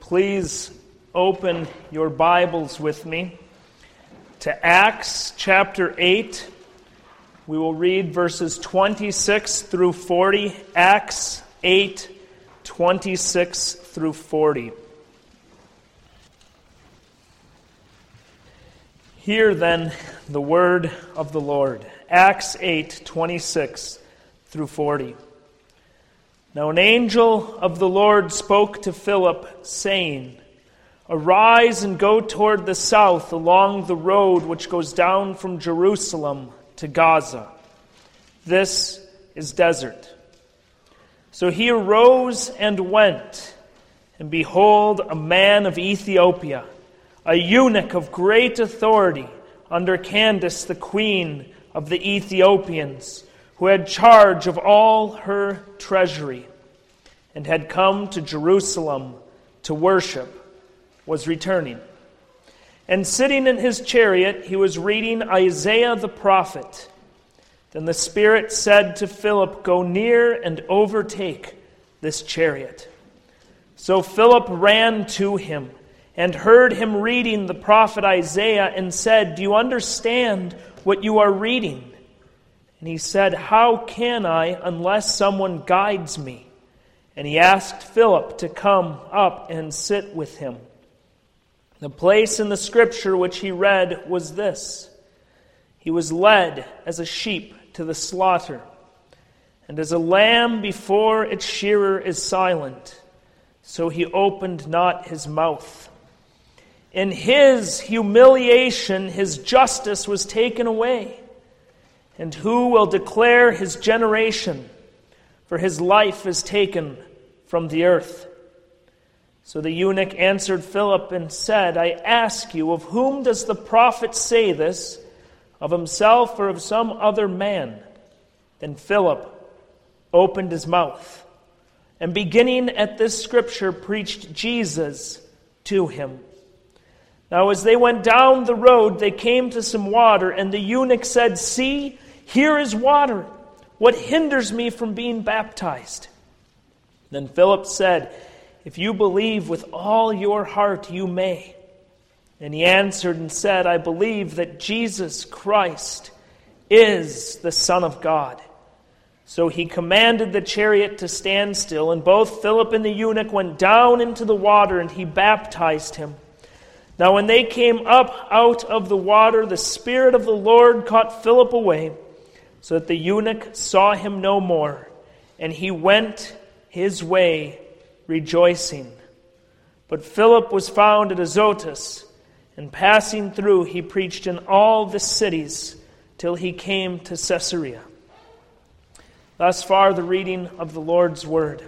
Please open your Bibles with me to Acts chapter 8. We will read verses 26 through 40. Acts 8, 26 through 40. Hear then the word of the Lord. Acts 8, 26 through 40. Now an angel of the Lord spoke to Philip, saying, Arise and go toward the south along the road which goes down from Jerusalem to Gaza. This is desert. So he arose and went, and behold, a man of Ethiopia, a eunuch of great authority, under Candace, the queen of the Ethiopians, who had charge of all her treasury, and had come to Jerusalem to worship, was returning. And sitting in his chariot, he was reading Isaiah the prophet. Then the Spirit said to Philip, Go near and overtake this chariot. So Philip ran to him and heard him reading the prophet Isaiah and said, Do you understand what you are reading? And he said, How can I unless someone guides me? And he asked Philip to come up and sit with him. The place in the scripture which he read was this: He was led as a sheep to the slaughter, and as a lamb before its shearer is silent, so he opened not his mouth. In his humiliation his justice was taken away. And who will declare his generation? For his life is taken from the earth. So the eunuch answered Philip and said, I ask you, of whom does the prophet say this? Of himself or of some other man? Then Philip opened his mouth, and beginning at this scripture, preached Jesus to him. Now as they went down the road, they came to some water, and the eunuch said, See, here is water. What hinders me from being baptized? Then Philip said, If you believe with all your heart, you may. And he answered and said, I believe that Jesus Christ is the Son of God. So he commanded the chariot to stand still, and both Philip and the eunuch went down into the water, and he baptized him. Now when they came up out of the water, the Spirit of the Lord caught Philip away, so that the eunuch saw him no more, and he went his way rejoicing. But Philip was found at Azotus, and passing through he preached in all the cities till he came to Caesarea. Thus far the reading of the Lord's word.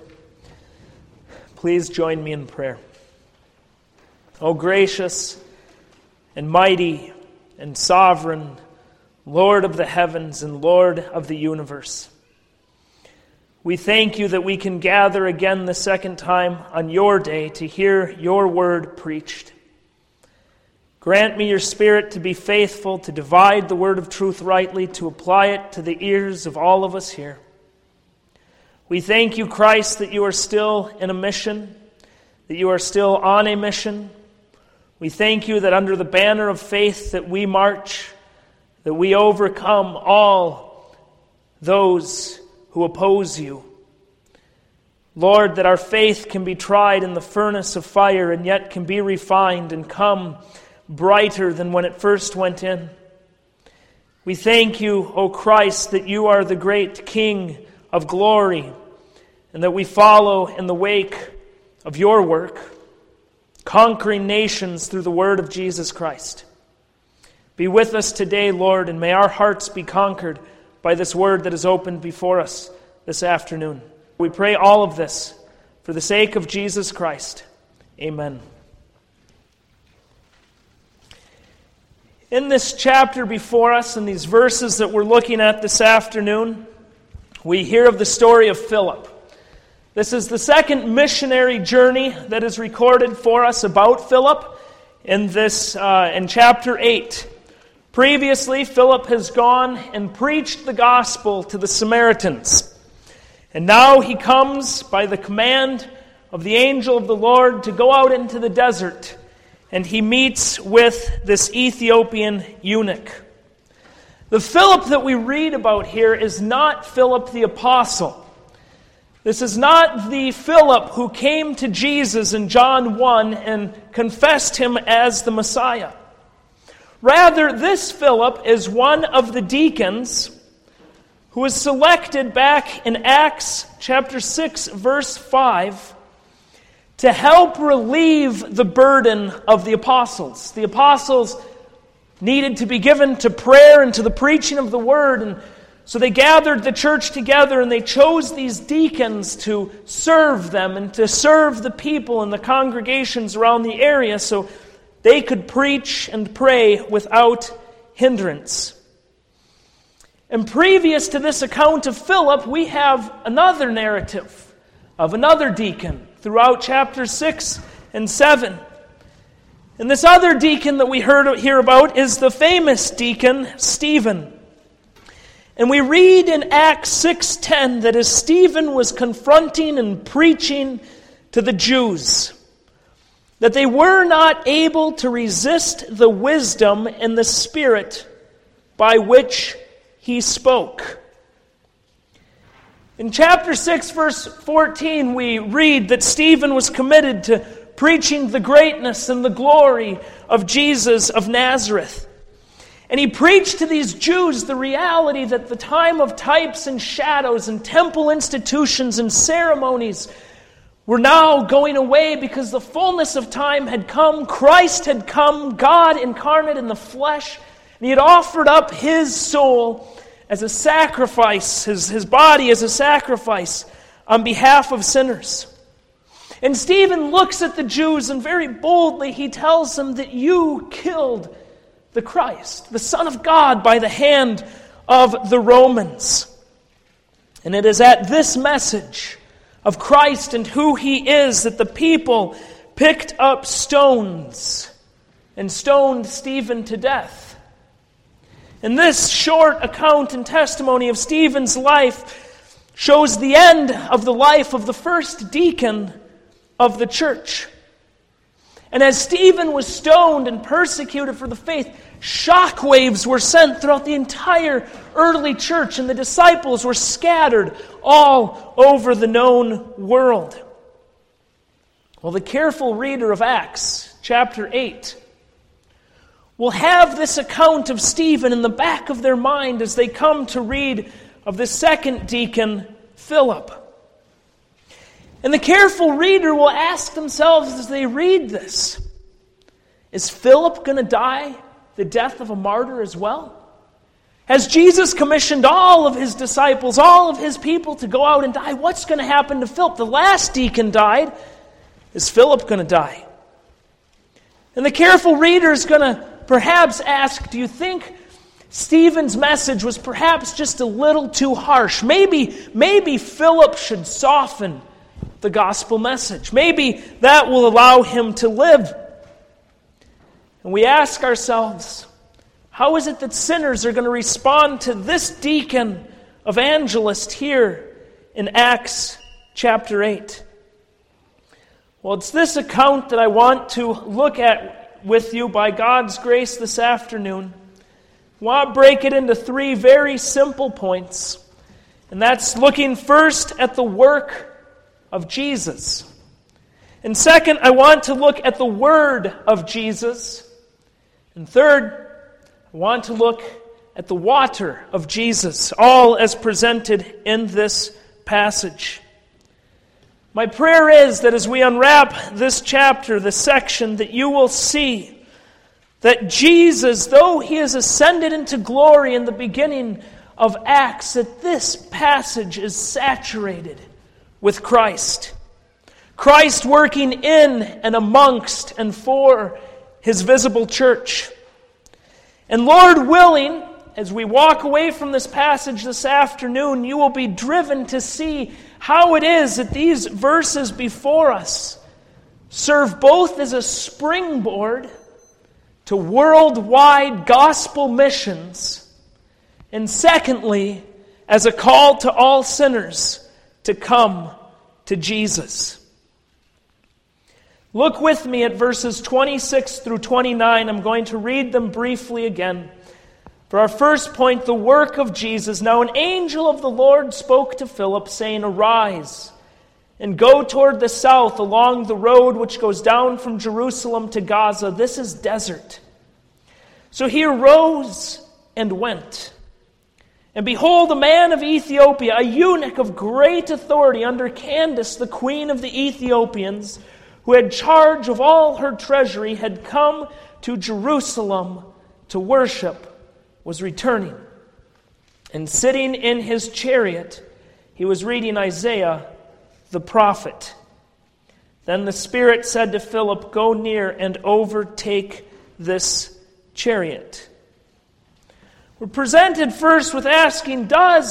Please join me in prayer. O gracious and mighty and sovereign Lord of the heavens and Lord of the universe, we thank you that we can gather again the second time on your day to hear your word preached. Grant me your Spirit to be faithful, to divide the word of truth rightly, to apply it to the ears of all of us here. We thank you, Christ, that you are still in a mission, that you are still on a mission. We thank you that under the banner of faith that we march, that we overcome all those who oppose you. Lord, that our faith can be tried in the furnace of fire and yet can be refined and come brighter than when it first went in. We thank you, O Christ, that you are the great King of glory and that we follow in the wake of your work, conquering nations through the word of Jesus Christ. Be with us today, Lord, and may our hearts be conquered by this word that is opened before us this afternoon. We pray all of this for the sake of Jesus Christ. Amen. In this chapter before us, in these verses that we're looking at this afternoon, we hear of the story of Philip. This is the second missionary journey that is recorded for us about Philip in chapter 8. Previously, Philip has gone and preached the gospel to the Samaritans. And now he comes by the command of the angel of the Lord to go out into the desert, and he meets with this Ethiopian eunuch. The Philip that we read about here is not Philip the apostle. This is not the Philip who came to Jesus in John 1 and confessed him as the Messiah. Rather, this Philip is one of the deacons who was selected back in Acts chapter 6, verse 5, to help relieve the burden of the apostles. The apostles needed to be given to prayer and to the preaching of the word, and so they gathered the church together and they chose these deacons to serve them and to serve the people and the congregations around the area so they could preach and pray without hindrance. And previous to this account of Philip, we have another narrative of another deacon throughout chapters 6 and 7. And this other deacon that we hear about is the famous deacon Stephen. And we read in Acts 6:10 that as Stephen was confronting and preaching to the Jews, that they were not able to resist the wisdom and the spirit by which he spoke. In chapter 6, verse 14, we read that Stephen was committed to preaching the greatness and the glory of Jesus of Nazareth. And he preached to these Jews the reality that the time of types and shadows and temple institutions and ceremonies were now going away because the fullness of time had come. Christ had come, God incarnate in the flesh, and he had offered up his soul as a sacrifice, his body as a sacrifice on behalf of sinners. And Stephen looks at the Jews and very boldly he tells them that you killed the Christ, the Son of God, by the hand of the Romans. And it is at this message of Christ and who he is that the people picked up stones and stoned Stephen to death. And this short account and testimony of Stephen's life shows the end of the life of the first deacon of the church. And as Stephen was stoned and persecuted for the faith, shockwaves were sent throughout the entire early church, and the disciples were scattered all over the known world. Well, the careful reader of Acts chapter 8 will have this account of Stephen in the back of their mind as they come to read of the second deacon, Philip. And the careful reader will ask themselves as they read this, is Philip going to die the death of a martyr as well? Has Jesus commissioned all of his disciples, all of his people to go out and die? What's going to happen to Philip? The last deacon died. Is Philip going to die? And the careful reader is going to perhaps ask, do you think Stephen's message was perhaps just a little too harsh? Maybe Philip should soften the gospel message. Maybe that will allow him to live. And we ask ourselves, how is it that sinners are going to respond to this deacon evangelist here in Acts chapter 8? Well, it's this account that I want to look at with you by God's grace this afternoon. I want to break it into 3 very simple points. And that's looking first at the work of Jesus. And second, I want to look at the word of Jesus. And third, I want to look at the water of Jesus, all as presented in this passage. My prayer is that as we unwrap this chapter, this section, that you will see that Jesus, though he is ascended into glory in the beginning of Acts, that this passage is saturated with Christ. Christ working in and amongst and for his visible church. And Lord willing, as we walk away from this passage this afternoon, you will be driven to see how it is that these verses before us serve both as a springboard to worldwide gospel missions, and secondly, as a call to all sinners to come to Jesus. Look with me at verses 26 through 29. I'm going to read them briefly again. For our first point, the work of Jesus. Now an angel of the Lord spoke to Philip, saying, Arise, and go toward the south along the road which goes down from Jerusalem to Gaza. This is desert. So he arose and went. And behold, a man of Ethiopia, a eunuch of great authority under Candace, the queen of the Ethiopians, who had charge of all her treasury, had come to Jerusalem to worship, was returning. And sitting in his chariot, he was reading Isaiah the prophet. Then the Spirit said to Philip, Go near and overtake this chariot. We're presented first with asking,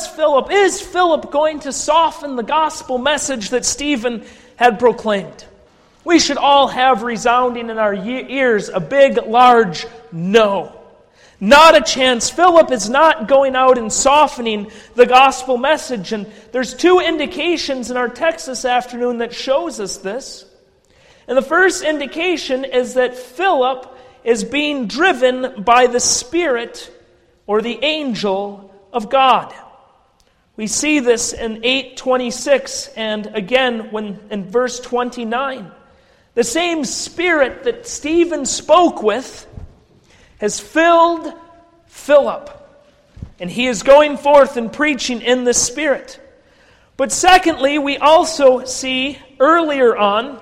is Philip going to soften the gospel message that Stephen had proclaimed? We should all have resounding in our ears a big, large no. Not a chance. Philip is not going out and softening the gospel message. And there's two indications in our text this afternoon that shows us this. And the first indication is that Philip is being driven by the Spirit or the angel of God. We see this in 8:26 and again in verse 29. The same Spirit that Stephen spoke with has filled Philip. And he is going forth and preaching in the Spirit. But secondly, we also see earlier on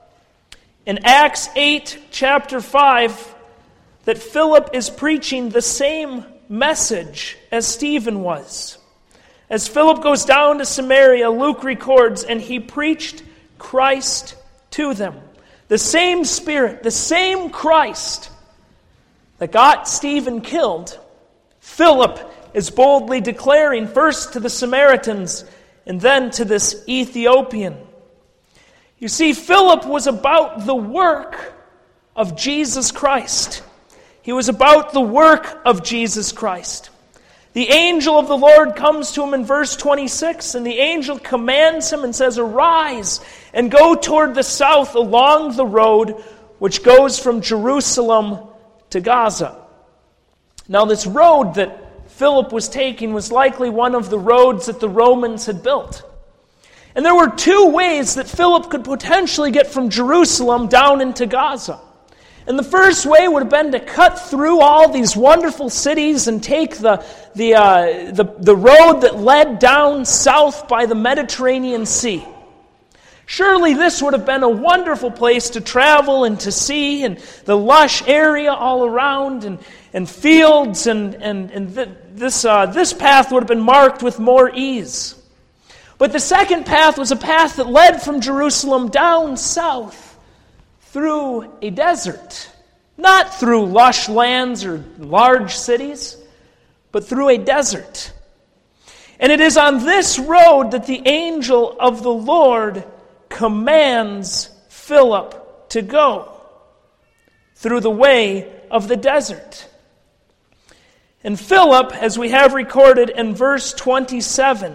in Acts 8, chapter 5, that Philip is preaching the same message as Stephen was. As Philip goes down to Samaria, Luke records, and he preached Christ to them. The same Spirit, the same Christ that got Stephen killed, Philip is boldly declaring first to the Samaritans and then to this Ethiopian. You see, Philip was about the work of Jesus Christ. He was about the work of Jesus Christ. The angel of the Lord comes to him in verse 26, and the angel commands him and says, Arise and go toward the south along the road which goes from Jerusalem to Gaza. Now this road that Philip was taking was likely one of the roads that the Romans had built. And there were two ways that Philip could potentially get from Jerusalem down into Gaza. And the first way would have been to cut through all these wonderful cities and take the road that led down south by the Mediterranean Sea. Surely this would have been a wonderful place to travel and to see, and the lush area all around, and fields, and this path would have been marked with more ease. But the second path was a path that led from Jerusalem down south through a desert. Not through lush lands or large cities, but through a desert. And it is on this road that the angel of the Lord commands Philip to go, through the way of the desert. And Philip, as we have recorded in verse 27,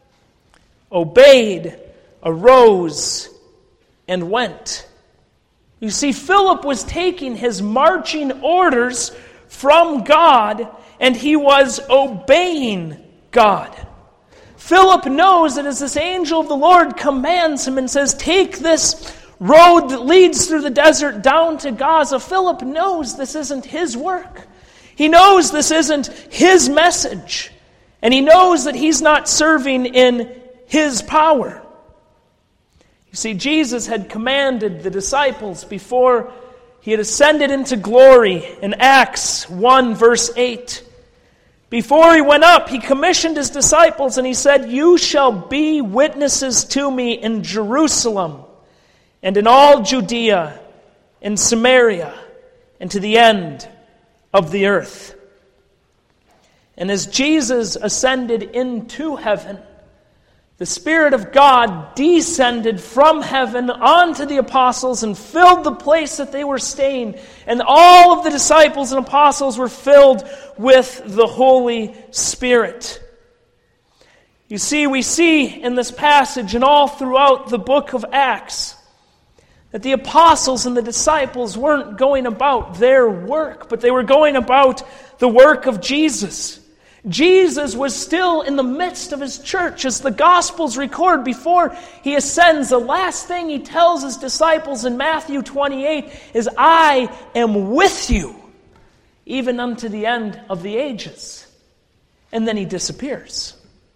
obeyed, arose, and went. You see, Philip was taking his marching orders from God, and he was obeying God. Philip knows that as this angel of the Lord commands him and says, take this road that leads through the desert down to Gaza, Philip knows this isn't his work. He knows this isn't his message. And he knows that he's not serving in his power. You see, Jesus had commanded the disciples before he had ascended into glory in Acts 1 verse 8. Before he went up, he commissioned his disciples and he said, You shall be witnesses to me in Jerusalem and in all Judea and Samaria and to the end of the earth. And as Jesus ascended into heaven, the Spirit of God descended from heaven onto the apostles and filled the place that they were staying. And all of the disciples and apostles were filled with the Holy Spirit. You see, we see in this passage and all throughout the book of Acts That the apostles and the disciples weren't going about their work, but they were going about the work of Jesus. Jesus was still in the midst of his church. As the Gospels record, before he ascends, the last thing he tells his disciples in Matthew 28 is, "I am with you, even unto the end of the ages." And then he disappears.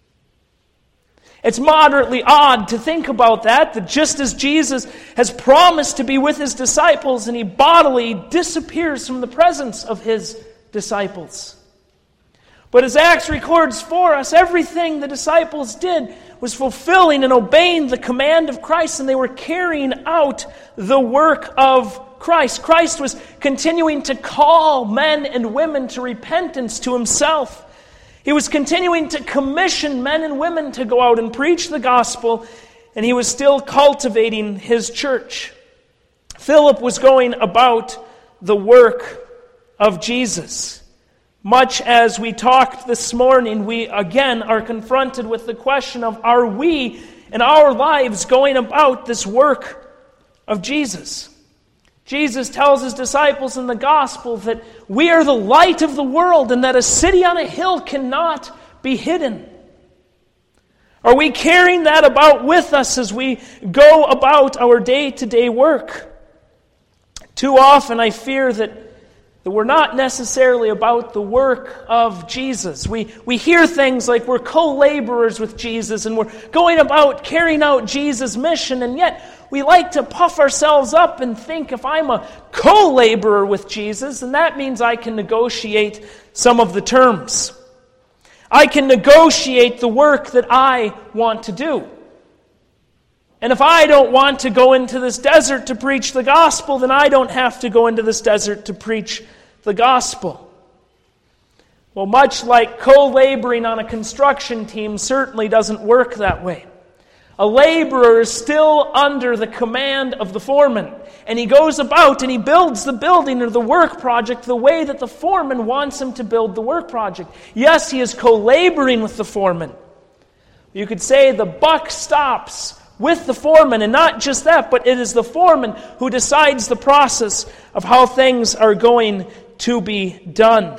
It's moderately odd to think about that just as Jesus has promised to be with his disciples, and he bodily disappears from the presence of his disciples. But as Acts records for us, everything the disciples did was fulfilling and obeying the command of Christ, and they were carrying out the work of Christ. Christ was continuing to call men and women to repentance to himself. He was continuing to commission men and women to go out and preach the gospel, and he was still cultivating his church. Philip was going about the work of Jesus. Much as we talked this morning, we again are confronted with the question of, are we in our lives going about this work of Jesus? Jesus tells his disciples in the gospel that we are the light of the world and that a city on a hill cannot be hidden. Are we carrying that about with us as we go about our day-to-day work? Too often I fear that we're not necessarily about the work of Jesus. We hear things like we're co-laborers with Jesus and we're going about carrying out Jesus' mission, and yet we like to puff ourselves up and think, if I'm a co-laborer with Jesus, then that means I can negotiate some of the terms. I can negotiate the work that I want to do. And if I don't want to go into this desert to preach the gospel, then I don't have to go into this desert to preach the gospel. Well, much like co-laboring on a construction team certainly doesn't work that way. A laborer is still under the command of the foreman, and he goes about and he builds the building or the work project the way that the foreman wants him to build the work project. Yes, he is co-laboring with the foreman. You could say the buck stops with the foreman, and not just that, but it is the foreman who decides the process of how things are going to be done.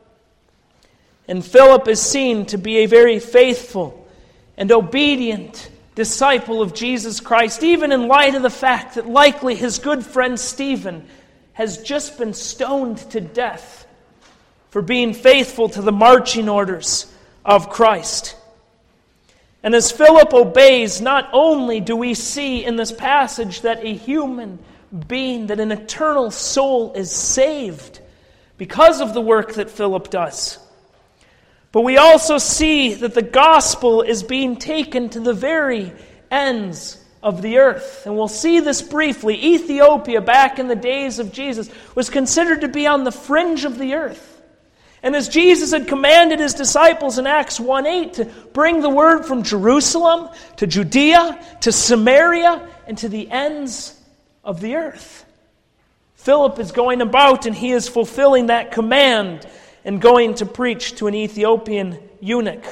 And Philip is seen to be a very faithful and obedient disciple of Jesus Christ, even in light of the fact that likely his good friend Stephen has just been stoned to death for being faithful to the marching orders of Christ. And as Philip obeys, not only do we see in this passage that a human being, that an eternal soul is saved because of the work that Philip does, but we also see that the gospel is being taken to the very ends of the earth. And we'll see this briefly. Ethiopia, back in the days of Jesus, was considered to be on the fringe of the earth. And as Jesus had commanded his disciples in Acts 1:8 to bring the word from Jerusalem to Judea to Samaria and to the ends of the earth, Philip is going about and he is fulfilling that command and going to preach to an Ethiopian eunuch.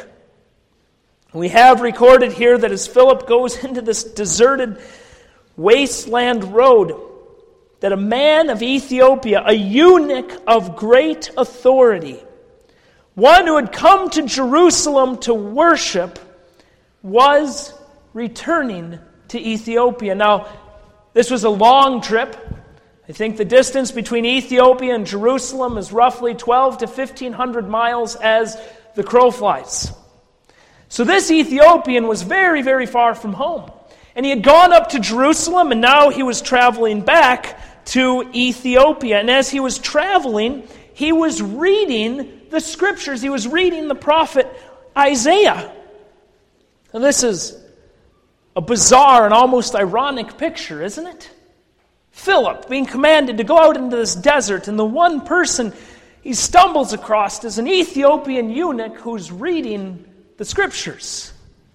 We have recorded here that as Philip goes into this deserted wasteland road, that a man of Ethiopia, a eunuch of great authority, one who had come to Jerusalem to worship, was returning to Ethiopia. Now, this was a long trip. I think the distance between Ethiopia and Jerusalem is roughly 12 to 1,500 miles as the crow flies. So this Ethiopian was very, very far from home. And he had gone up to Jerusalem, and now he was traveling back to Ethiopia. And as he was traveling, he was reading the scriptures. He was reading the prophet Isaiah. And this is a bizarre and almost ironic picture, isn't it? Philip being commanded to go out into this desert, and the one person he stumbles across is an Ethiopian eunuch who's reading the scriptures.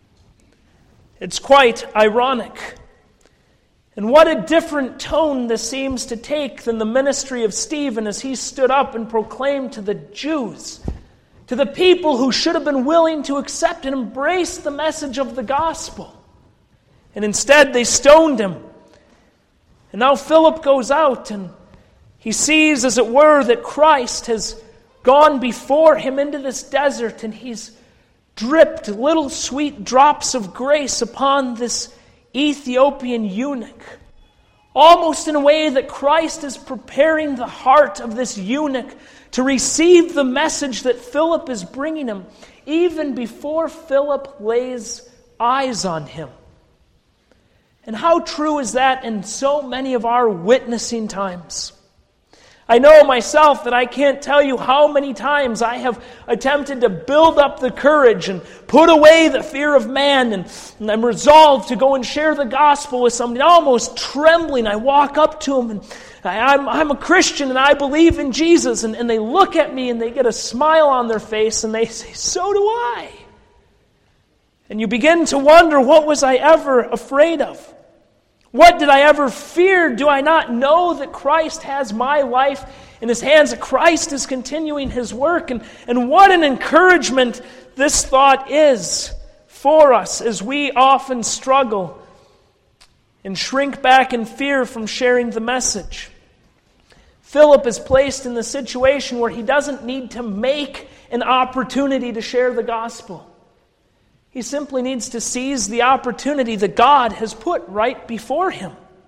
It's quite ironic. And what a different tone this seems to take than the ministry of Stephen as he stood up and proclaimed to the Jews, to the people who should have been willing to accept and embrace the message of the gospel. And instead they stoned him. And now Philip goes out and he sees, as it were, that Christ has gone before him into this desert, and he's dripped little sweet drops of grace upon this Ethiopian eunuch, almost in a way that Christ is preparing the heart of this eunuch to receive the message that Philip is bringing him, even before Philip lays eyes on him. And how true is that in so many of our witnessing times? I know myself that I can't tell you how many times I have attempted to build up the courage and put away the fear of man, and I'm resolved to go and share the gospel with somebody. Almost trembling, I walk up to them, and I'm a Christian and I believe in Jesus, and they look at me and they get a smile on their face and they say, "So do I." And you begin to wonder, what was I ever afraid of? What did I ever fear? Do I not know that Christ has my life in His hands, that Christ is continuing His work? And what an encouragement this thought is for us as we often struggle and shrink back in fear from sharing the message. Philip is placed in the situation where he doesn't need to make an opportunity to share the gospel. He simply needs to seize the opportunity that God has put right before him.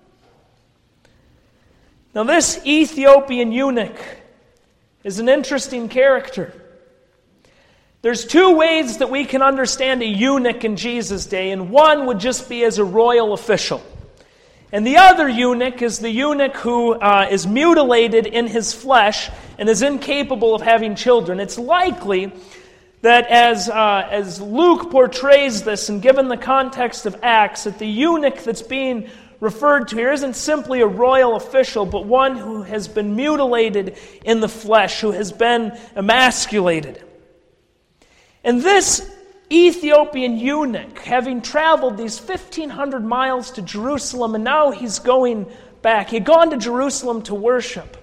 Now, this Ethiopian eunuch is an interesting character. There's two ways that we can understand a eunuch in Jesus' day, and one would just be as a royal official. And the other eunuch is the eunuch who is mutilated in his flesh and is incapable of having children. It's likely that as Luke portrays this, and given the context of Acts, that the eunuch that's being referred to here isn't simply a royal official, but one who has been mutilated in the flesh, who has been emasculated. And this Ethiopian eunuch, having traveled these 1,500 miles to Jerusalem, and now he's going back. He had gone to Jerusalem to worship.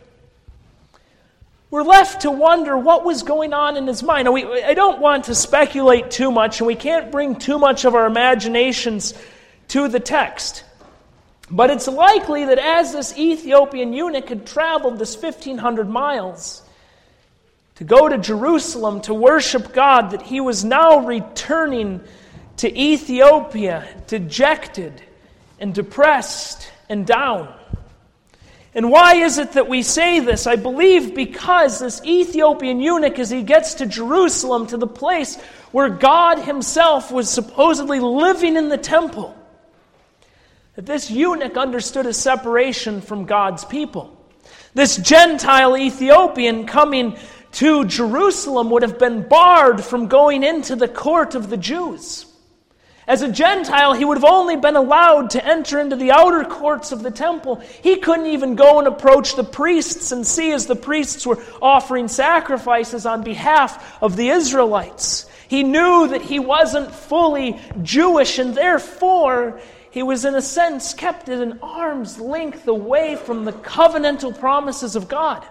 We're left to wonder what was going on in his mind. Now, I don't want to speculate too much, and we can't bring too much of our imaginations to the text. But it's likely that as this Ethiopian eunuch had traveled this 1,500 miles to go to Jerusalem to worship God, that he was now returning to Ethiopia dejected and depressed and down. And why is it that we say this? I believe because this Ethiopian eunuch, as he gets to Jerusalem, to the place where God Himself was supposedly living in the temple, that this eunuch understood a separation from God's people. This Gentile Ethiopian coming to Jerusalem would have been barred from going into the court of the Jews. As a Gentile, he would have only been allowed to enter into the outer courts of the temple. He couldn't even go and approach the priests and see as the priests were offering sacrifices on behalf of the Israelites. He knew that he wasn't fully Jewish, and therefore he was in a sense kept at an arm's length away from the covenantal promises of God.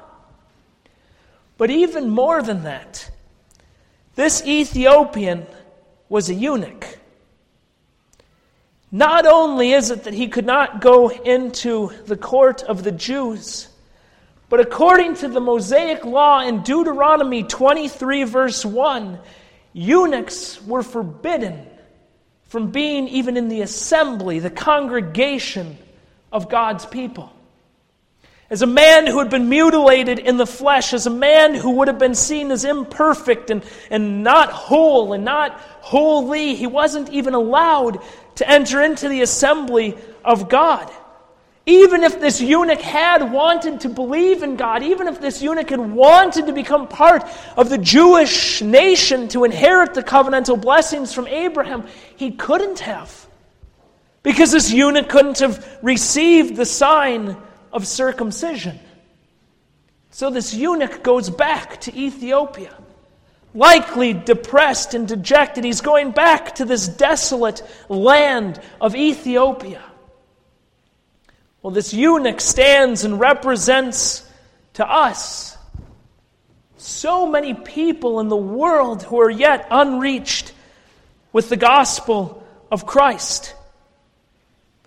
But even more than that, this Ethiopian was a eunuch. Not only is it that he could not go into the court of the Jews, but according to the Mosaic law in Deuteronomy 23 verse 1, eunuchs were forbidden from being even in the assembly, the congregation of God's people. As a man who had been mutilated in the flesh, as a man who would have been seen as imperfect and not whole and not holy, he wasn't even allowed to enter into the assembly of God. Even if this eunuch had wanted to believe in God, even if this eunuch had wanted to become part of the Jewish nation to inherit the covenantal blessings from Abraham, he couldn't have. Because this eunuch couldn't have received the sign of circumcision. So this eunuch goes back to Ethiopia, likely depressed and dejected. He's going back to this desolate land of Ethiopia. Well, this eunuch stands and represents to us so many people in the world who are yet unreached with the gospel of Christ.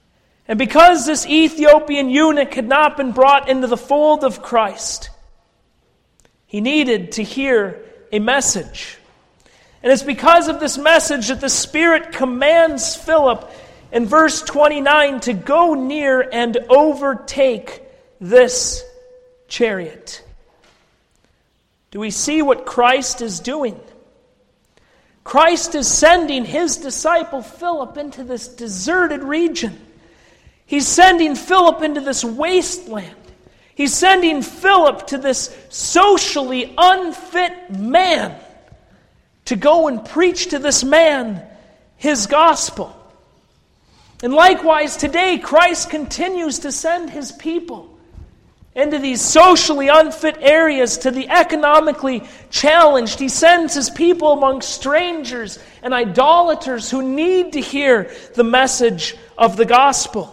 And because this Ethiopian eunuch had not been brought into the fold of Christ, he needed to hear a message. And it's because of this message that the Spirit commands Philip in verse 29 to go near and overtake this chariot. Do we see what Christ is doing? Christ is sending his disciple Philip into this deserted region. He's sending Philip into this wasteland. He's sending Philip to this socially unfit man to go and preach to this man his gospel. And likewise today, Christ continues to send his people into these socially unfit areas, to the economically challenged. He sends his people among strangers and idolaters who need to hear the message of the gospel.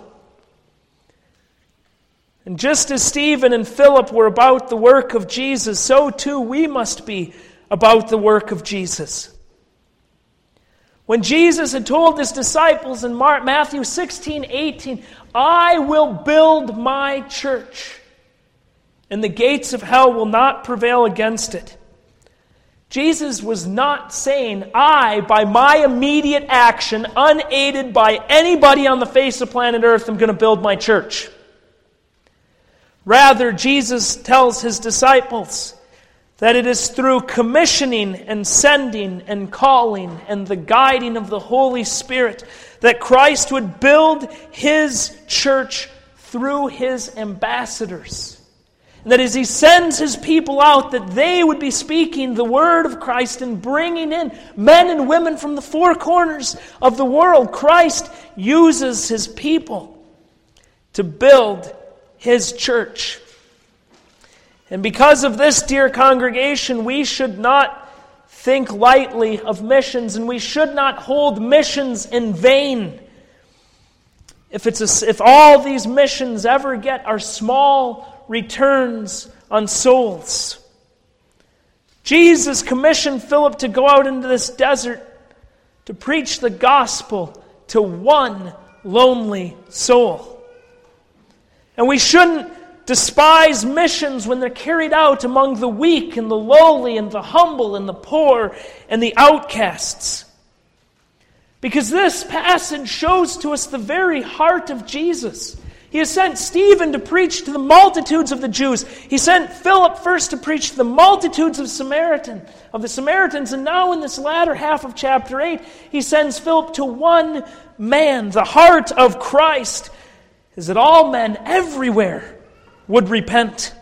And just as Stephen and Philip were about the work of Jesus, so too we must be about the work of Jesus. When Jesus had told his disciples in Matthew 16:18, "I will build my church, and the gates of hell will not prevail against it," Jesus was not saying, I, by my immediate action, unaided by anybody on the face of planet Earth, am going to build my church. Rather, Jesus tells his disciples that it is through commissioning and sending and calling and the guiding of the Holy Spirit that Christ would build his church through his ambassadors. And that as he sends his people out, that they would be speaking the word of Christ and bringing in men and women from the four corners of the world. Christ uses his people to build his church. And because of this, dear congregation, we should not think lightly of missions, and we should not hold missions in vain. If all these missions ever get are small returns on souls. Jesus commissioned Philip to go out into this desert to preach the gospel to one lonely soul. And we shouldn't despise missions when they're carried out among the weak and the lowly and the humble and the poor and the outcasts. Because this passage shows to us the very heart of Jesus. He has sent Stephen to preach to the multitudes of the Jews. He sent Philip first to preach to the multitudes of the Samaritans. And now in this latter half of chapter 8, he sends Philip to one man. The heart of Christ is that all men everywhere would repent.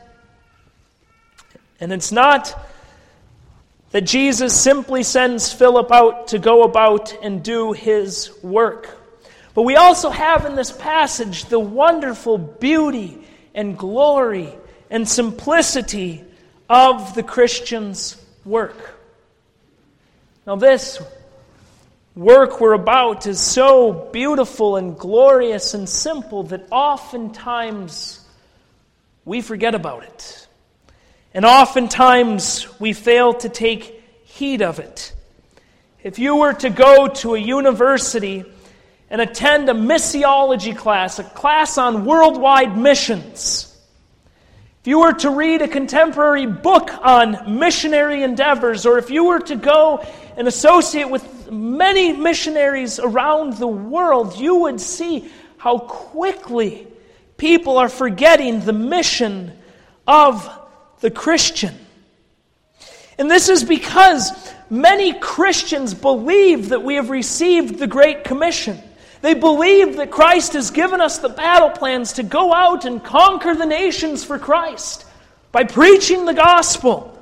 And it's not that Jesus simply sends Philip out to go about and do his work. But we also have in this passage the wonderful beauty and glory and simplicity of the Christian's work. Now this work we're about is so beautiful and glorious and simple that oftentimes we forget about it. And oftentimes we fail to take heed of it. If you were to go to a university and attend a missiology class, a class on worldwide missions, if you were to read a contemporary book on missionary endeavors, or if you were to go and associate with many missionaries around the world, you would see how quickly people are forgetting the mission of the Christian. And this is because many Christians believe that we have received the Great Commission. They believe that Christ has given us the battle plans to go out and conquer the nations for Christ by preaching the gospel.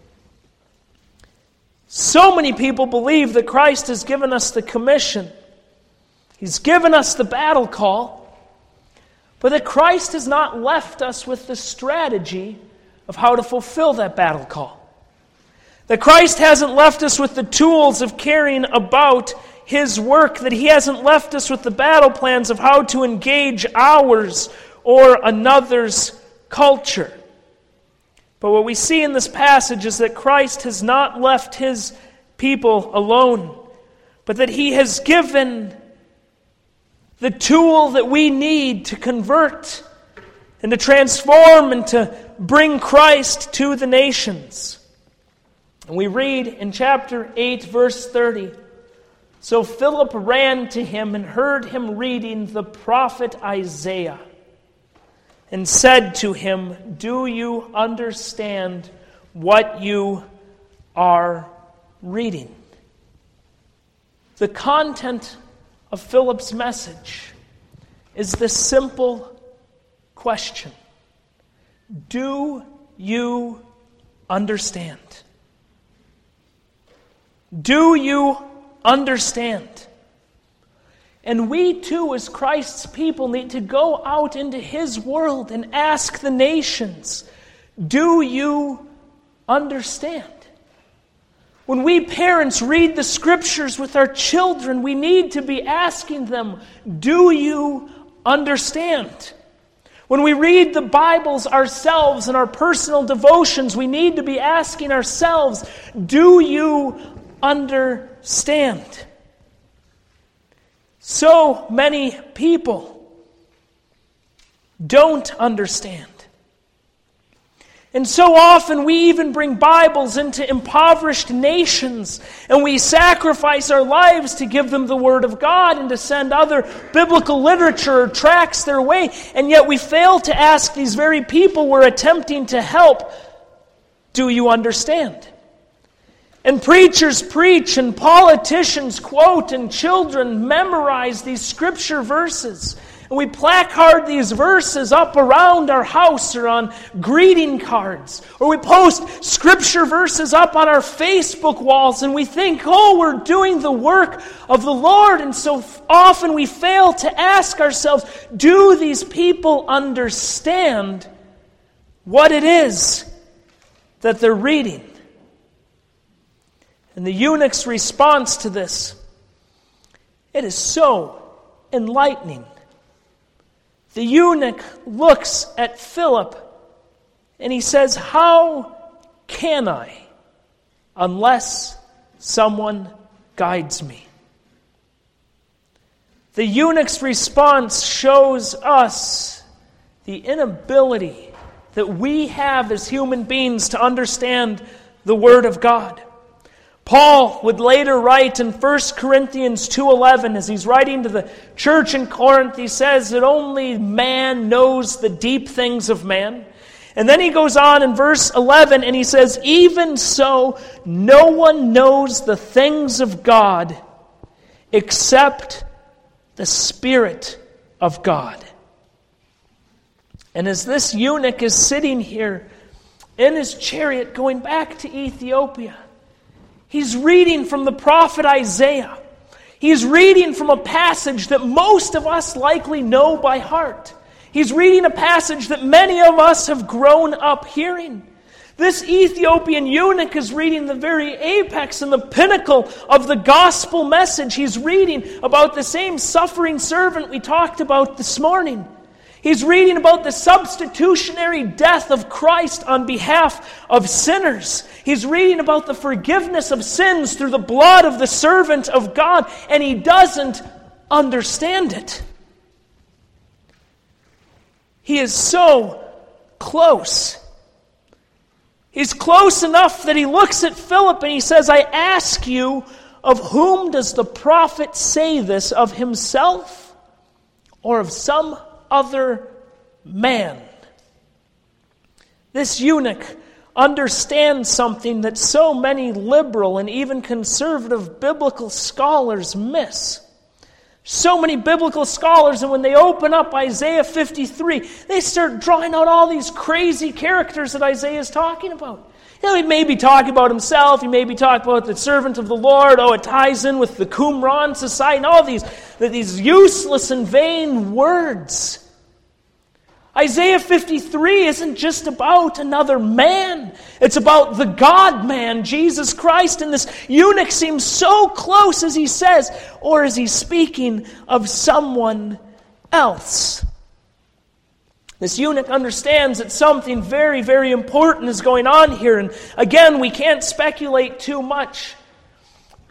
So many people believe that Christ has given us the commission. He's given us the battle call. But that Christ has not left us with the strategy of how to fulfill that battle call. That Christ hasn't left us with the tools of carrying about his work, that he hasn't left us with the battle plans of how to engage ours or another's culture. But what we see in this passage is that Christ has not left his people alone, but that he has given the tool that we need to convert and to transform and to bring Christ to the nations. And we read in chapter 8, verse 30, "So Philip ran to him and heard him reading the prophet Isaiah, and said to him, 'Do you understand what you are reading?'" The content of Philip's message is this simple question: do you understand? Do you understand? And we too, as Christ's people, need to go out into His world and ask the nations, do you understand? When we parents read the Scriptures with our children, we need to be asking them, do you understand? When we read the Bibles ourselves in our personal devotions, we need to be asking ourselves, do you understand? So many people don't understand. And so often we even bring Bibles into impoverished nations, and we sacrifice our lives to give them the Word of God and to send other biblical literature or tracts their way, and yet we fail to ask these very people we're attempting to help, do you understand? And preachers preach, and politicians quote, and children memorize these Scripture verses. And we placard these verses up around our house or on greeting cards. Or we post Scripture verses up on our Facebook walls, and we think, oh, we're doing the work of the Lord. And so often we fail to ask ourselves, do these people understand what it is that they're reading? And the eunuch's response to this, it is so enlightening. The eunuch looks at Philip and he says, how can I unless someone guides me? The eunuch's response shows us the inability that we have as human beings to understand the Word of God. Paul would later write in 1 Corinthians 2:11, as he's writing to the church in Corinth, he says that only man knows the deep things of man. And then he goes on in verse 11 and he says, even so, no one knows the things of God except the Spirit of God. And as this eunuch is sitting here in his chariot going back to Ethiopia, he's reading from the prophet Isaiah. He's reading from a passage that most of us likely know by heart. He's reading a passage that many of us have grown up hearing. This Ethiopian eunuch is reading the very apex and the pinnacle of the gospel message. He's reading about the same suffering servant we talked about this morning. He's reading about the substitutionary death of Christ on behalf of sinners. He's reading about the forgiveness of sins through the blood of the servant of God, and he doesn't understand it. He is so close. He's close enough that he looks at Philip and he says, I ask you, of whom does the prophet say this, of himself or of some other man? This eunuch understands something that so many liberal and even conservative biblical scholars miss. So many biblical scholars, and when they open up Isaiah 53, they start drawing out all these crazy characters that Isaiah is talking about. You know, he may be talking about himself, he may be talking about the servant of the Lord, it ties in with the Qumran society, and all these useless and vain words. Isaiah 53 isn't just about another man. It's about the God-man, Jesus Christ. And this eunuch seems so close as he says, or is he speaking of someone else? This eunuch understands that something very, very important is going on here. And again, we can't speculate too much.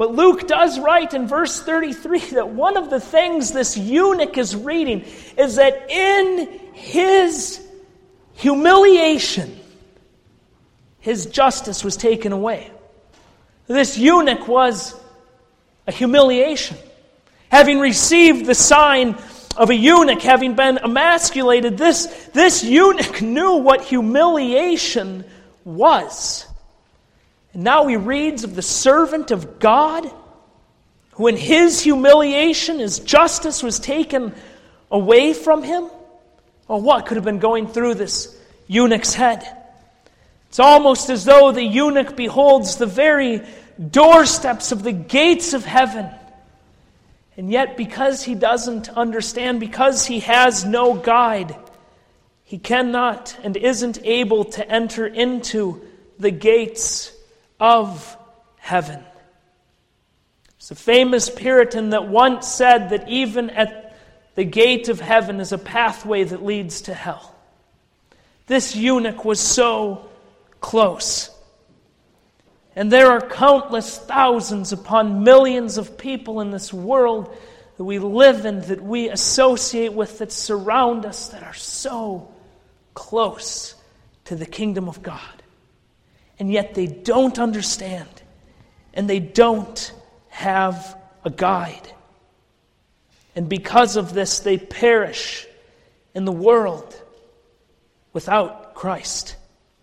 But Luke does write in verse 33 that one of the things this eunuch is reading is that in his humiliation, his justice was taken away. This eunuch was a humiliation. Having received the sign of a eunuch, having been emasculated, this eunuch knew what humiliation was. And now he reads of the servant of God, who in his humiliation, his justice was taken away from him. Well, what could have been going through this eunuch's head? It's almost as though the eunuch beholds the very doorsteps of the gates of heaven. And yet, because he doesn't understand, because he has no guide, he cannot and isn't able to enter into the gates of heaven. There's a famous Puritan that once said that even at the gate of heaven is a pathway that leads to hell. This eunuch was so close. And there are countless thousands upon millions of people in this world that we live in, that we associate with, that surround us, that are so close to the kingdom of God. And yet they don't understand, and they don't have a guide. And because of this, they perish in the world without Christ.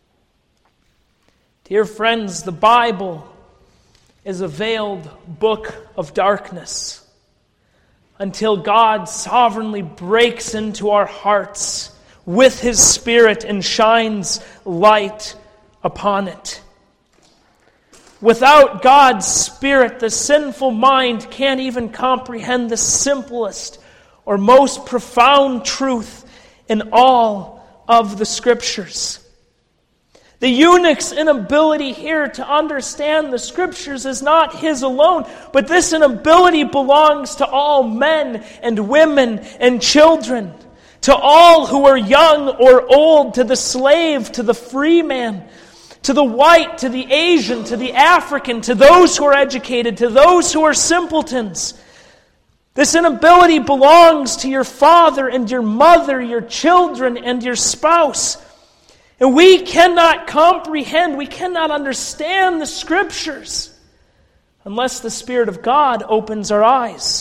Dear friends, the Bible is a veiled book of darkness until God sovereignly breaks into our hearts with His Spirit and shines light upon it. Without God's Spirit, the sinful mind can't even comprehend the simplest or most profound truth in all of the Scriptures. The eunuch's inability here to understand the Scriptures is not his alone, but this inability belongs to all men and women and children, to all who are young or old, to the slave, to the free man, to the white, to the Asian, to the African, to those who are educated, to those who are simpletons. This inability belongs to your father and your mother, your children and your spouse. And we cannot comprehend, we cannot understand the Scriptures unless the Spirit of God opens our eyes.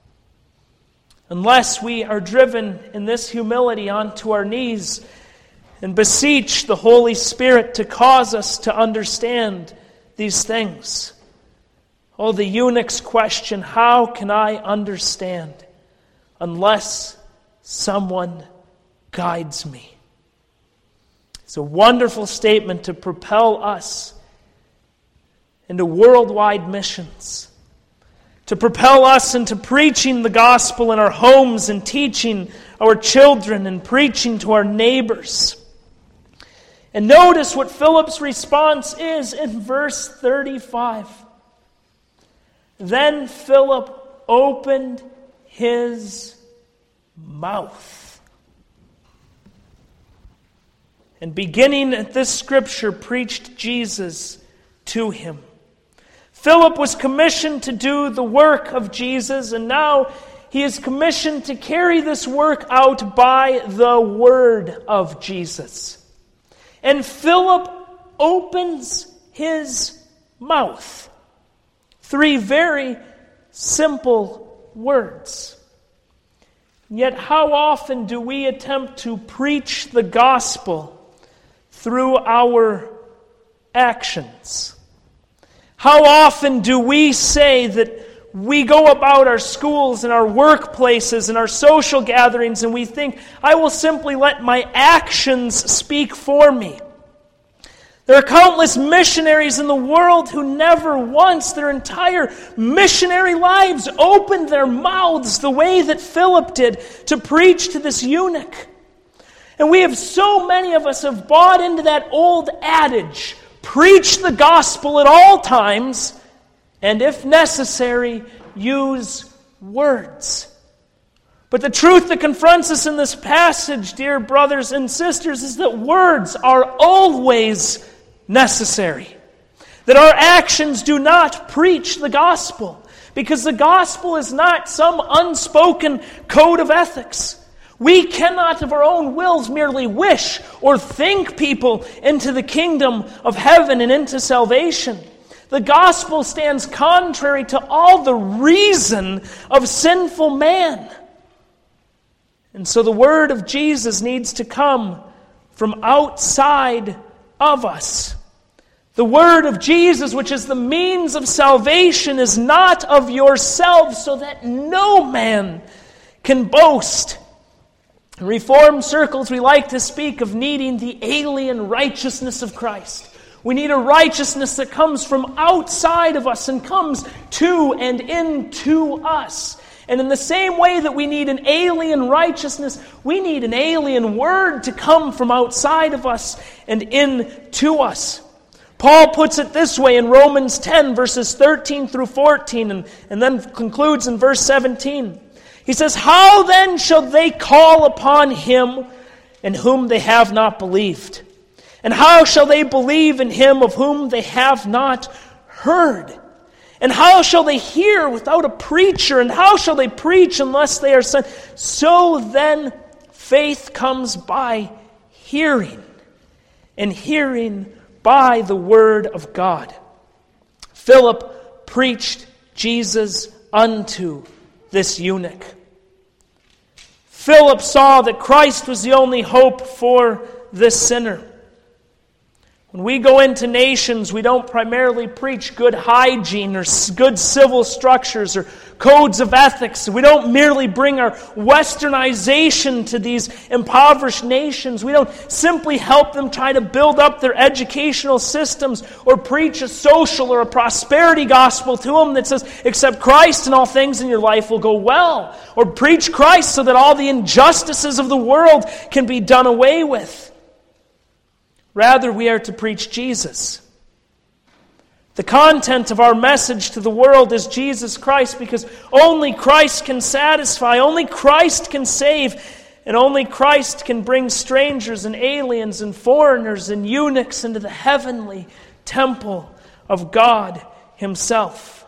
Unless we are driven in this humility onto our knees and beseech the Holy Spirit to cause us to understand these things. Oh, the eunuch's question, how can I understand unless someone guides me? It's a wonderful statement to propel us into worldwide missions, to propel us into preaching the gospel in our homes and teaching our children and preaching to our neighbors. And notice what Philip's response is in verse 35. Then Philip opened his mouth. And beginning at this scripture, preached Jesus to him. Philip was commissioned to do the work of Jesus, and now he is commissioned to carry this work out by the word of Jesus. And Philip opens his mouth. 3 very simple words. Yet how often do we attempt to preach the gospel through our actions? How often do we say that we go about our schools and our workplaces and our social gatherings and we think, I will simply let my actions speak for me? There are countless missionaries in the world who never once, their entire missionary lives, opened their mouths the way that Philip did to preach to this eunuch. And we have so many of us have bought into that old adage, preach the gospel at all times, and if necessary, use words. But the truth that confronts us in this passage, dear brothers and sisters, is that words are always necessary. that our actions do not preach the gospel, because the gospel is not some unspoken code of ethics. We cannot of our own wills merely wish or think people into the kingdom of heaven and into salvation. The gospel stands contrary to all the reason of sinful man. And so the word of Jesus needs to come from outside of us. The word of Jesus, which is the means of salvation, is not of yourselves, so that no man can boast. In Reformed circles, we like to speak of needing the alien righteousness of Christ. We need a righteousness that comes from outside of us and comes to and into us. And in the same way that we need an alien righteousness, we need an alien word to come from outside of us and into us. Paul puts it this way in Romans 10, verses 13 through 14, and then concludes in verse 17. He says, "How then shall they call upon him in whom they have not believed? And how shall they believe in him of whom they have not heard? And how shall they hear without a preacher? And how shall they preach unless they are sent? So then faith comes by hearing, and hearing by the word of God." Philip preached Jesus unto this eunuch. Philip saw that Christ was the only hope for this sinner. When we go into nations, we don't primarily preach good hygiene or good civil structures or codes of ethics. We don't merely bring our westernization to these impoverished nations. We don't simply help them try to build up their educational systems or preach a social or a prosperity gospel to them that says, accept Christ and all things in your life will go well. Or preach Christ so that all the injustices of the world can be done away with. Rather, we are to preach Jesus. The content of our message to the world is Jesus Christ, because only Christ can satisfy, only Christ can save, and only Christ can bring strangers and aliens and foreigners and eunuchs into the heavenly temple of God Himself.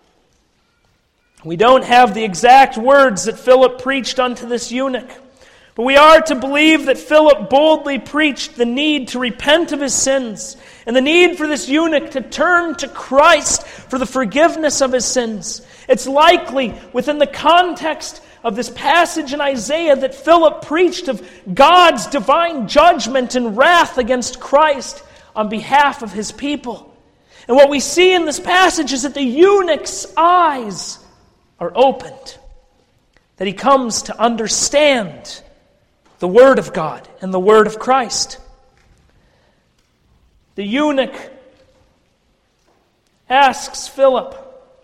We don't have the exact words that Philip preached unto this eunuch, but we are to believe that Philip boldly preached the need to repent of his sins and the need for this eunuch to turn to Christ for the forgiveness of his sins. It's likely within the context of this passage in Isaiah that Philip preached of God's divine judgment and wrath against Christ on behalf of His people. And what we see in this passage is that the eunuch's eyes are opened, that he comes to understand the Word of God and the Word of Christ. The eunuch asks Philip,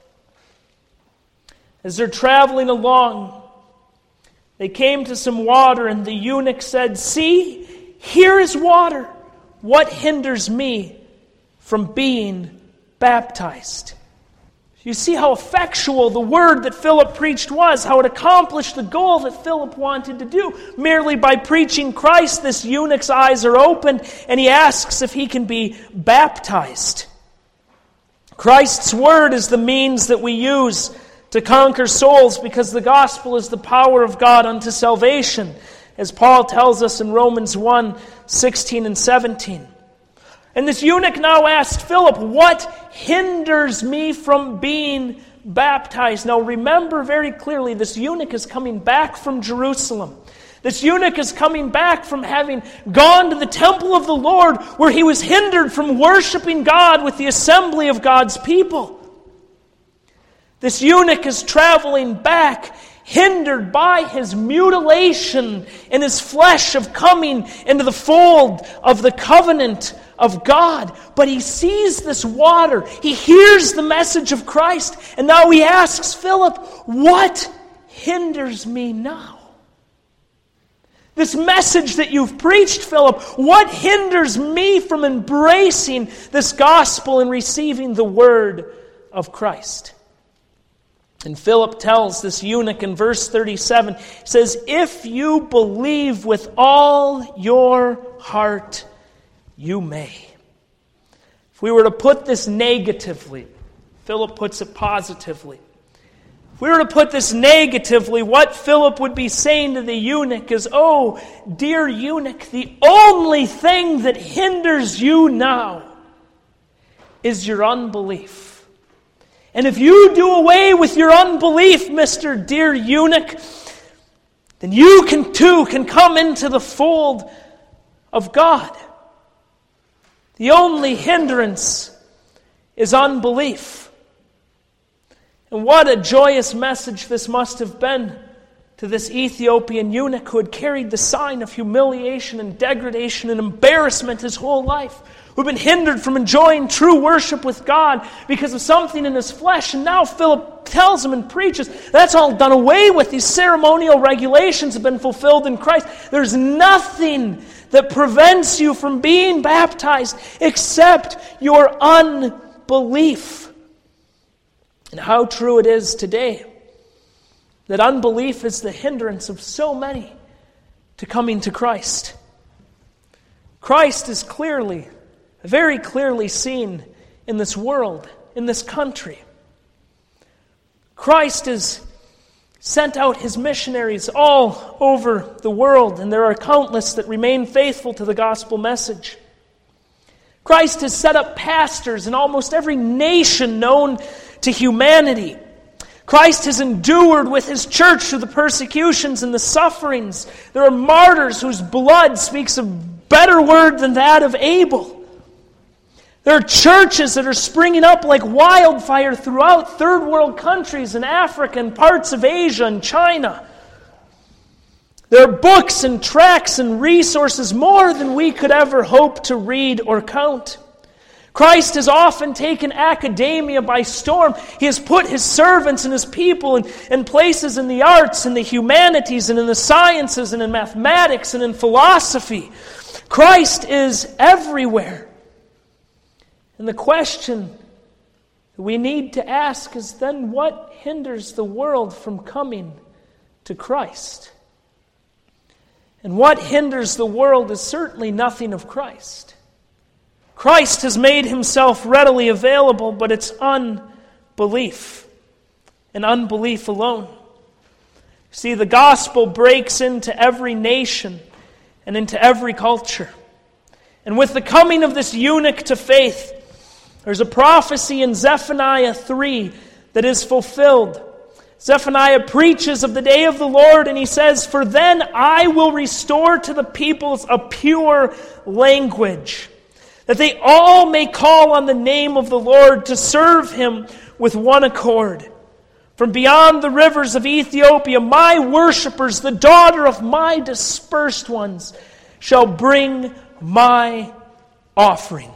as they're traveling along, they came to some water, and the eunuch said, "See, here is water. What hinders me from being baptized?" You see how effectual the word that Philip preached was, how it accomplished the goal that Philip wanted to do. Merely by preaching Christ, this eunuch's eyes are opened, and he asks if he can be baptized. Christ's word is the means that we use to conquer souls, because the gospel is the power of God unto salvation, as Paul tells us in Romans 1:16 and 17. And this eunuch now asked Philip, "What hinders me from being baptized?" Now remember very clearly, this eunuch is coming back from Jerusalem. This eunuch is coming back from having gone to the temple of the Lord, where he was hindered from worshiping God with the assembly of God's people. This eunuch is traveling back, hindered by his mutilation in his flesh of coming into the fold of the covenant of God. But he sees this water. He hears the message of Christ. And now he asks Philip, "What hinders me now?" This message that you've preached, Philip, what hinders me from embracing this gospel and receiving the word of Christ? And Philip tells this eunuch in verse 37, he says, "If you believe with all your heart, you may." If we were to put this negatively, Philip puts it positively. If we were to put this negatively, what Philip would be saying to the eunuch is, "Oh, dear eunuch, the only thing that hinders you now is your unbelief. And if you do away with your unbelief, Mr. Dear eunuch, then you can come into the fold of God. The only hindrance is unbelief." And what a joyous message this must have been to this Ethiopian eunuch who had carried the sign of humiliation and degradation and embarrassment his whole life, who had been hindered from enjoying true worship with God because of something in his flesh. And now Philip tells him and preaches, that's all done away with. These ceremonial regulations have been fulfilled in Christ. There's nothing that prevents you from being baptized except your unbelief. And how true it is today that unbelief is the hindrance of so many to coming to Christ. Christ is very clearly seen in this world, in this country. Christ has sent out his missionaries all over the world, and there are countless that remain faithful to the gospel message. Christ has set up pastors in almost every nation known to humanity. Christ has endured with his church through the persecutions and the sufferings. There are martyrs whose blood speaks a better word than that of Abel. There are churches that are springing up like wildfire throughout third world countries in Africa and parts of Asia and China. There are books and tracts and resources more than we could ever hope to read or count. Christ has often taken academia by storm. He has put his servants and his people in places in the arts and the humanities and in the sciences and in mathematics and in philosophy. Christ is everywhere. And the question that we need to ask is then what hinders the world from coming to Christ? And what hinders the world is certainly nothing of Christ. Christ has made himself readily available, but it's unbelief, and unbelief alone. See, the gospel breaks into every nation and into every culture. And with the coming of this eunuch to faith, there's a prophecy in Zephaniah 3 that is fulfilled. Zephaniah preaches of the day of the Lord, and he says, "For then I will restore to the peoples a pure language, that they all may call on the name of the Lord to serve him with one accord. From beyond the rivers of Ethiopia, my worshipers, the daughter of my dispersed ones, shall bring my offering."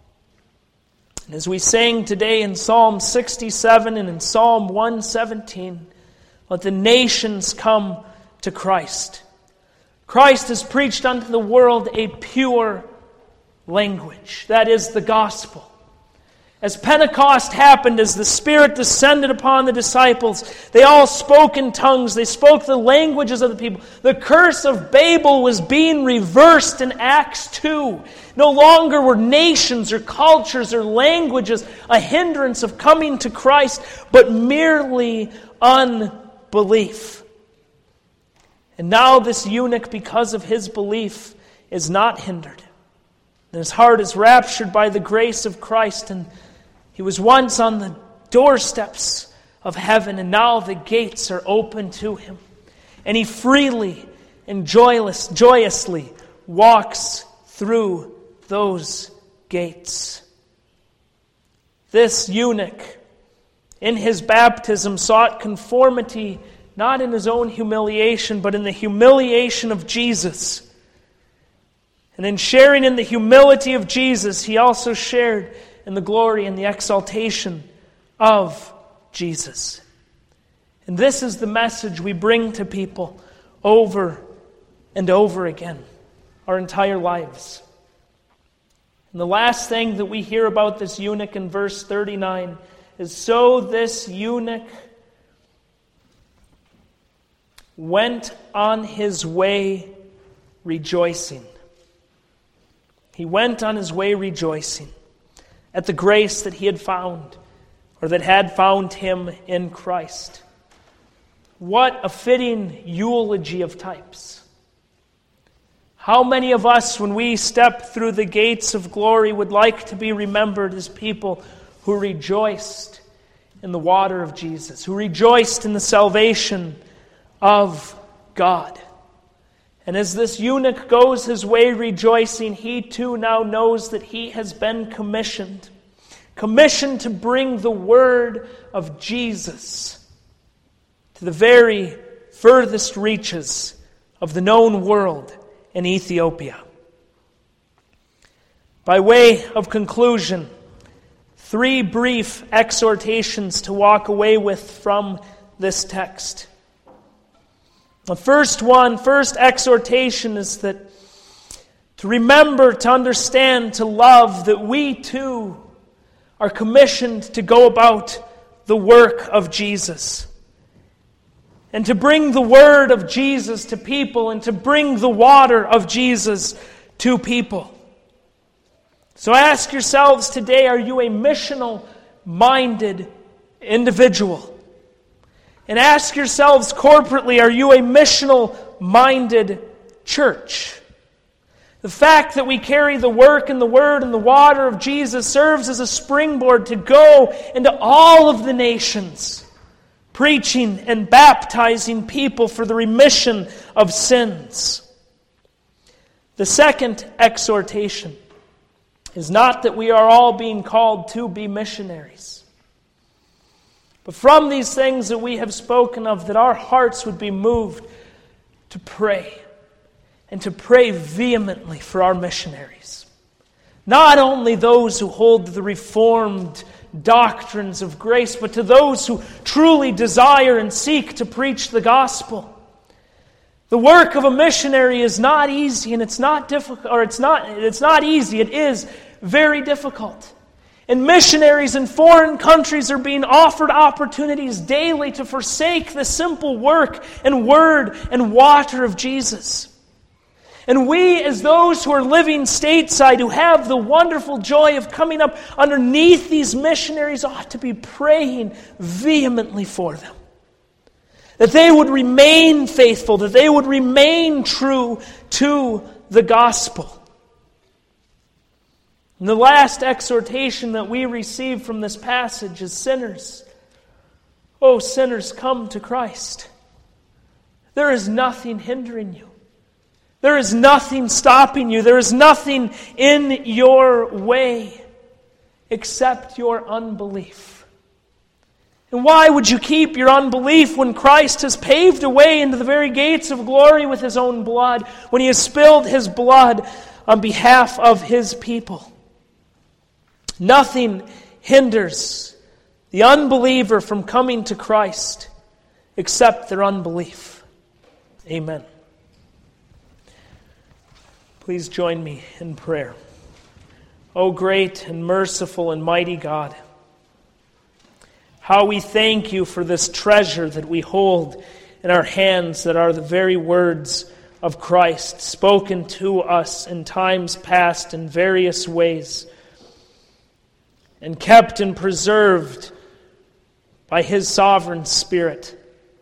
And as we sang today in Psalm 67 and in Psalm 117, let the nations come to Christ. Christ has preached unto the world a pure language. That is the gospel. As Pentecost happened, as the Spirit descended upon the disciples, they all spoke in tongues. They spoke the languages of the people. The curse of Babel was being reversed in Acts 2. No longer were nations or cultures or languages a hindrance of coming to Christ, but merely unbelief. And now this eunuch, because of his belief, is not hindered. And his heart is raptured by the grace of Christ, and he was once on the doorsteps of heaven, and now the gates are open to him. And he freely and joyously walks through those gates. This eunuch, in his baptism, sought conformity not in his own humiliation, but in the humiliation of Jesus. And in sharing in the humility of Jesus, he also shared in the glory and the exaltation of Jesus. And this is the message we bring to people over and over again, our entire lives. And the last thing that we hear about this eunuch in verse 39 is, so this eunuch went on his way rejoicing. He went on his way rejoicing. at the grace that he had found, or that had found him in Christ. What a fitting eulogy of types. How many of us, when we step through the gates of glory, would like to be remembered as people who rejoiced in the water of Jesus, who rejoiced in the salvation of God? And as this eunuch goes his way rejoicing, he too now knows that he has been commissioned to bring the word of Jesus to the very furthest reaches of the known world in Ethiopia. By way of conclusion, 3 brief exhortations to walk away with from this text. The first exhortation is that to remember, to understand, to love that we too are commissioned to go about the work of Jesus. And to bring the word of Jesus to people, and to bring the water of Jesus to people. So ask yourselves today, are you a missional-minded individual? And ask yourselves corporately, are you a missional-minded church? The fact that we carry the work and the word and the water of Jesus serves as a springboard to go into all of the nations, preaching and baptizing people for the remission of sins. The second exhortation is not that we are all being called to be missionaries, but from these things that we have spoken of, that our hearts would be moved to pray, and to pray vehemently for our missionaries. Not only those who hold the Reformed doctrines of grace, but to those who truly desire and seek to preach the gospel. The work of a missionary is not easy, and it's not difficult, or it's not easy, it is very difficult. And missionaries in foreign countries are being offered opportunities daily to forsake the simple work and word and water of Jesus. And we, as those who are living stateside, who have the wonderful joy of coming up underneath these missionaries, ought to be praying vehemently for them. That they would remain faithful, that they would remain true to the gospel. And the last exhortation that we receive from this passage is sinners. Oh, sinners, come to Christ. There is nothing hindering you. There is nothing stopping you. There is nothing in your way except your unbelief. And why would you keep your unbelief when Christ has paved a way into the very gates of glory with His own blood, when He has spilled His blood on behalf of His people? Nothing hinders the unbeliever from coming to Christ except their unbelief. Amen. Please join me in prayer. O great and merciful and mighty God, how we thank You for this treasure that we hold in our hands, that are the very words of Christ, spoken to us in times past in various ways, and kept and preserved by His sovereign Spirit.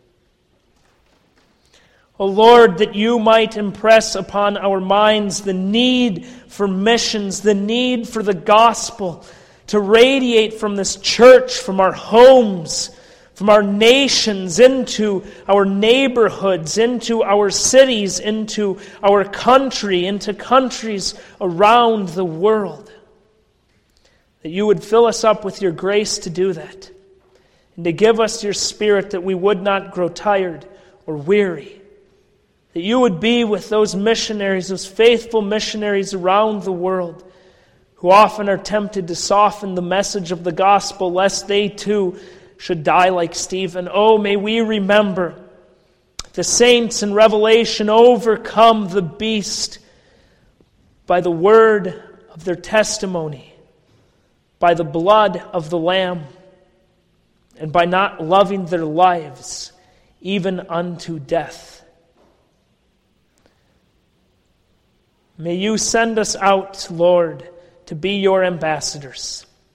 O Lord, that You might impress upon our minds the need for missions, the need for the gospel to radiate from this church, from our homes, from our nations, into our neighborhoods, into our cities, into our country, into countries around the world. That You would fill us up with Your grace to do that, and to give us Your Spirit, that we would not grow tired or weary. That You would be with those missionaries, those faithful missionaries around the world, who often are tempted to soften the message of the gospel, lest they too should die like Stephen. Oh, may we remember the saints in Revelation overcome the beast by the word of their testimony, by the blood of the Lamb, and by not loving their lives even unto death. May You send us out, Lord, to be Your ambassadors.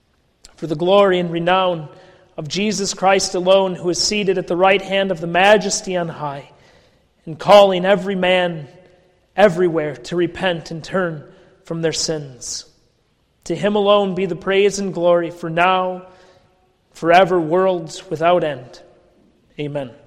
for the glory and renown of Jesus Christ alone, who is seated at the right hand of the Majesty on high, and calling every man everywhere to repent and turn from their sins. To him alone be the praise and glory, for now, forever, worlds without end. Amen.